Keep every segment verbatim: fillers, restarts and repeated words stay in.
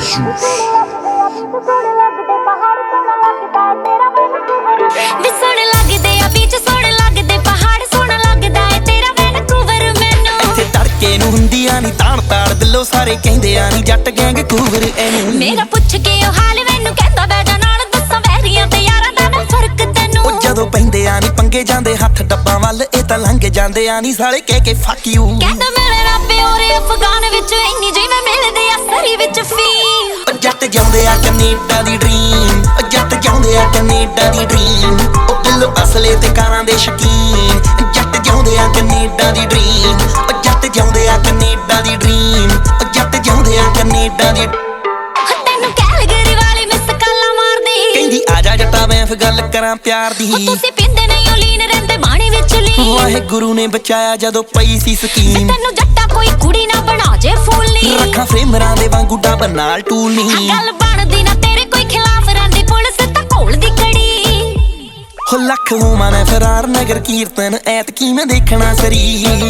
सारे कहंदे आ नी जट gang कूवर Inu मेरा पुछ के ओ हाल मैनू कहंदा बैजा नाल दस्सां वैरियां ते यारां दा मैं फर्क तैनू ओ जदों पैंदे आ नी पंगे जांदे हत्थ डब्बां वल ए तां लंघ जांदे आ नी साले कह के फक यू कहंदा मेरे रब्बे ओरे अफगान विच इन्नी जिवें मिलदे आ सरी विच फीम ओ जट जांदे आ कनेडा दी ड्रीम ओ जट जांदे आ कनेडा दी ड्रीम ओ दिल असले ते कारां दे शकीन जट जांदे आ कनेडा दी ड्रीम ओ जट जांदे आ कनेडा दी ड्रीम जांदे आ कनेडा दी तैनू कैलगरी वाली मिस काला मार दी कहंदी आ जा जट्टा मैं फिर गल करां प्यार दी तुसी पिंदे नहीं ओ लीन रहंदे बाणी विच लीन वाहिगुरू ने बचाया जदों पई सी स्कीम तैनू जट्टा कोई कुड़ी ना बना जे फूलनी रखा फ्रेमरां दे वांगू डब नाल टूलनी गल बनदी ना तेरे कोई खिलाफ रहंदी पुलिस तां कोल दी कड़ी हो लख होवां मैं फरार नगर कीर्तन ऐतकी मैं देखना सरी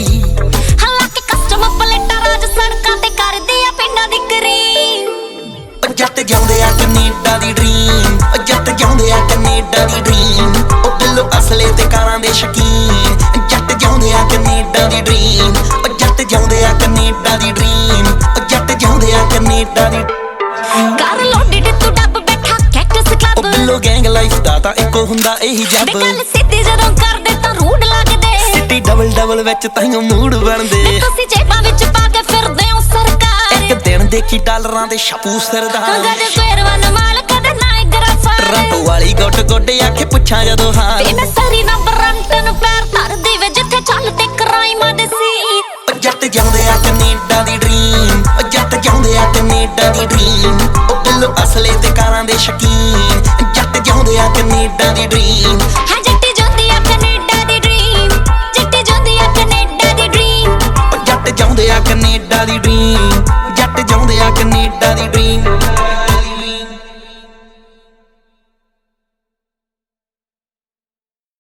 हालांकि कस्टम पलेटा राज सड़कां ते करदी आ पिंडां दी करीम ओ जट जांदे आ कनेडा दी ड्रीम ओ जट जांदे आ कनेडा दी ड्रीम ओ दिल असले ते कारां दे शकीन जट जांदे आ कनेडा दी ड्रीम ओ जट जांदे आ कनेडा दी ड्रीम ओ जट जांदे आ कनेडा दी कार लोडेड तू डब बैठा कैक्टस क्लब ओ बिल्लो गैंग लाइफ दा तां इक्को हुंदा एही जब गल सिੱਧੀ ਜਦੋਂ ਕਰਦੇ ਤਾਂ ਰੂਡ ਲੱਗਦੇ ਸਿੱਟੀ ਡਬਲ ਡਬਲ ਵਿੱਚ ਤਾਈਓ ਮੂਡ ਬਣਦੇ ਤੁਸੀਂ ਜੇਬਾਂ ਵਿੱਚ ਪਾ ਕੇ ਫਿਰਦੇ ਹੋ ਸਰਕਾਰ ਇੱਕ ਦਿਨ ਦੇਖੀ ਡਾਲਰਾਂ ਦੇ ਛਪੂ ਸਰਦਾਰ ਗੱਜ ਫੇਰਵਨ ਮਾਲ ਕਦੇ ਨਾ ਗ੍ਰਾਫਾ ਰੰਪ ਵਾਲੀ ਗੁੱਟ ਗੋਡੇ ਆਖੇ ਪੁੱਛਾਂ ਜਦੋਂ ਹਾਲ ਵੇ ਮੈਂ ਸਰੀ ਨਾ ਬਰੰਟਨ ਪੈਰ ਧਰਦੀ ਵੇ ਜਿੱਥੇ ਚੱਲਦੇ ਕਰਾਈਮਾਂ ਦੇ ਸੀ ਉਹ ਜੱਟ ਜਾਉਂਦੇ ਆ ਕੈਨੇਡਾ ਦੀ ਡ੍ਰੀਮ ਉਹ ਜੱਟ ਜਾਉਂਦੇ ਆ ਕੈਨੇਡਾ ਦੀ ਡ੍ਰੀਮ ਉਹ ਦਿਲ ਅਸਲੇ ਤੇ ਕਾਰਾਂ ਦੇ ਸ਼ਕੀਨ ਜੱਟ ਜਾਉਂਦੇ ਆ ਕੈਨੇਡਾ ਦੀ ਡ੍ਰੀਮ ਹਾਂ ਜੱਟੀ ਜਾਂਦੀ ਆ ਕੈਨੇਡਾ ਦੀ ਡ੍ਰੀਮ ਜੱਟੀ ਜਾਂਦੀ ਆ ਕੈਨੇਡਾ ਦੀ ਡ੍ਰੀਮ ਉਹ ਜੱਟ ਜਾਉਂਦੇ ਆ ਕੈਨੇਡਾ ਦੀ ਡ੍ਰੀਮ ਜੱਟ ਜਾਉਂਦੇ ਆ ਕੈਨੇਡਾ ਦੀ ਡ੍ਰੀਮ